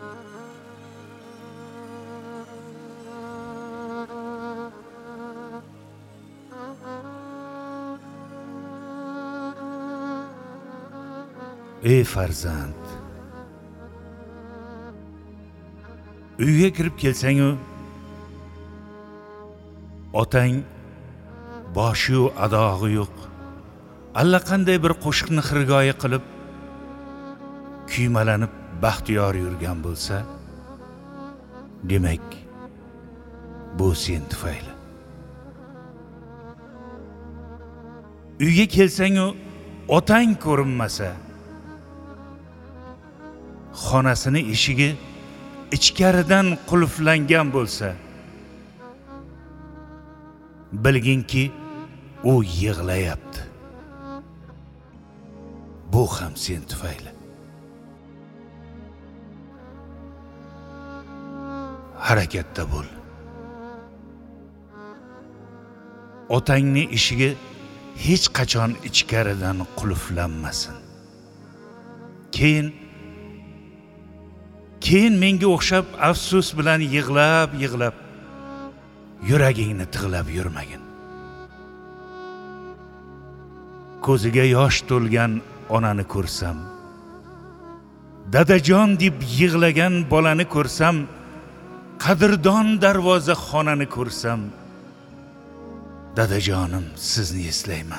Ey farzand, uyga kirib kelsang-u, otang boshi-yu adog'i yo'q, allaqanday bir qo'shiqni xirgoyi qilib, kuymalanib baxtiyor yurgan bo'lsa, demak, bu sen tufayli. Uyga kelsang-u, otang ko'rinmasa, xonasini eshigi ichkaridan qulflangan bo'lsa, bilginki u yig'layapti. Bu ham sen tufayli. Harakatda bo'l. Otangni eshigi hech qachon ichkaridan qulflanmasin. Keyin menga o'xshab afsus bilan yig'lab yuragingni tig'lab yurmagin. Ko'ziga yosh to'lgan onani ko'rsam, dadajon deb yig'lagan bolani ko'rsam, qadrdon darvoza xonani ko'rsam, dadajonim sizni eslayman.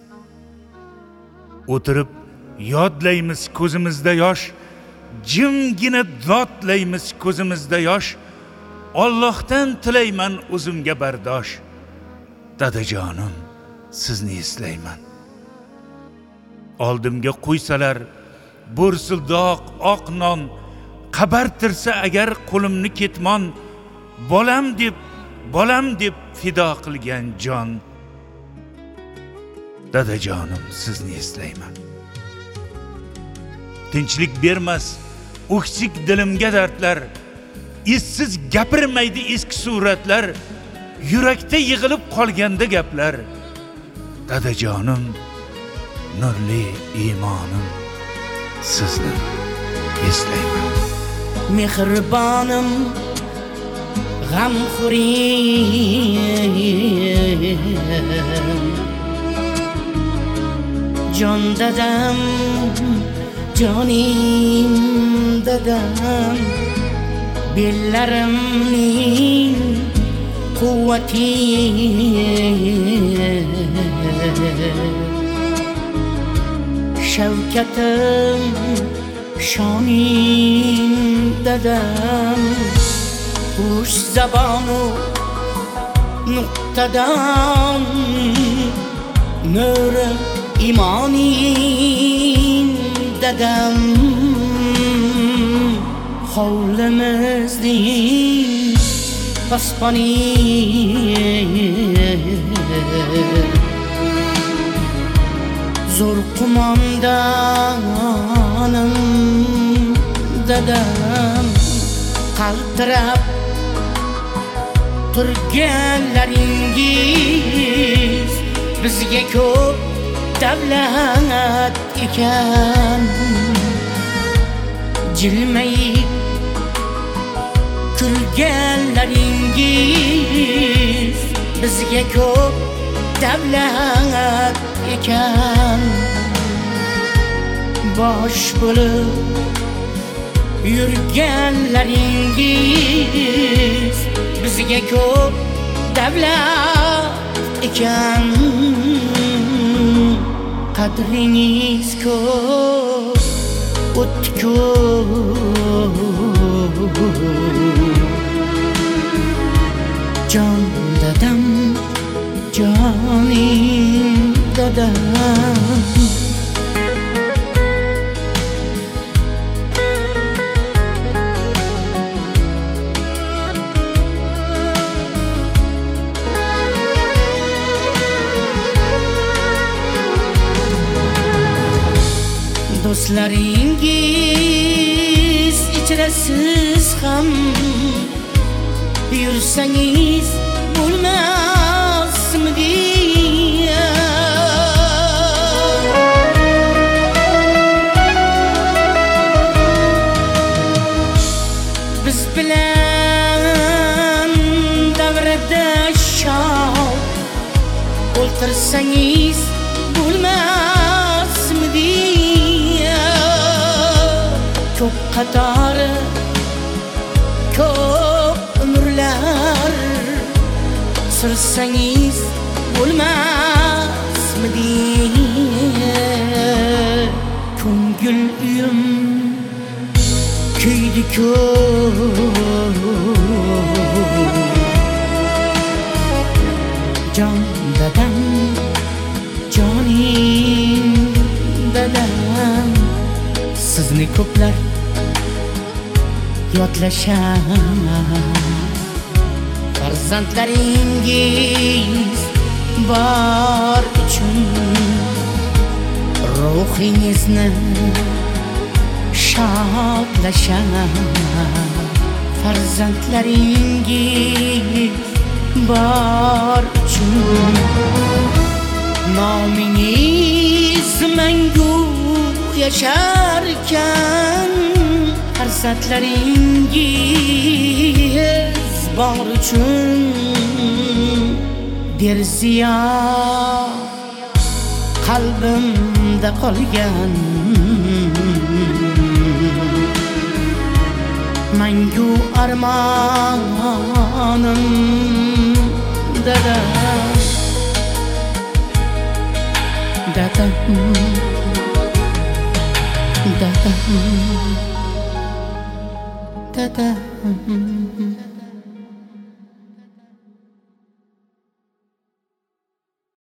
O'tirib yodlaymiz ko'zimizda yosh, jimgina dodlaymiz ko'zimizda yosh, Allohdan tilayman o'zimga bardosh. Dadajonim sizni eslayman. Oldimga qo'ysalar bo'rsildoq oq non, qabartirsa agar qo'limni ketmon, bolam deb fido qilgan jon. Dadajonim sizni eslayman. Tinchlik bermas o'ksik dilimga dardlar, izsiz gapirmaydi eski suratlar, yurakda yig'ilib qolganda gaplar. Dadajonim, nurli iymonim, sizni eslayman. Mehribonim, g'amxo'rim, jon dadam, jonim dadam, bellarimning quvvati, shavkatim, shonim dadam, xush zabonu nuqtadan, nur imoning dadam, hovlimizning pasponi, zo'r qo'mondanim dadam, qaltirab turganlaringiz bizga ko'p davlat ekan. Jilmayib kulganlaringiz bizga ko'p davlat ekan. Bosh bo'lib yurganlaringiz bizga ko'p davlat ekan. Qadringiz ko'p, o'tdi ko'p, jon dadam, jonim dadam. Do'stlaringiz ichra siz ham yursangiz bo'lmasmidi? bostirsangiz bo'lmasmidi? Ko'p qatori ko'p umrlar sursangiz bo'lmasmidi? Ko'ngil uyim kuydi-ku, jon dadam, jonim dadam, sizni ko'plar yodlashar. Farzandlaringiz bor uchun ruhingizni shodlashar. Farzandlaringiz bor uchun nomingiz mangu yasharkan. Farzandlaringiz bor uchun derziyo qalbimda qolgan. Mangu armonim dadam, dadam, dadam, dadam.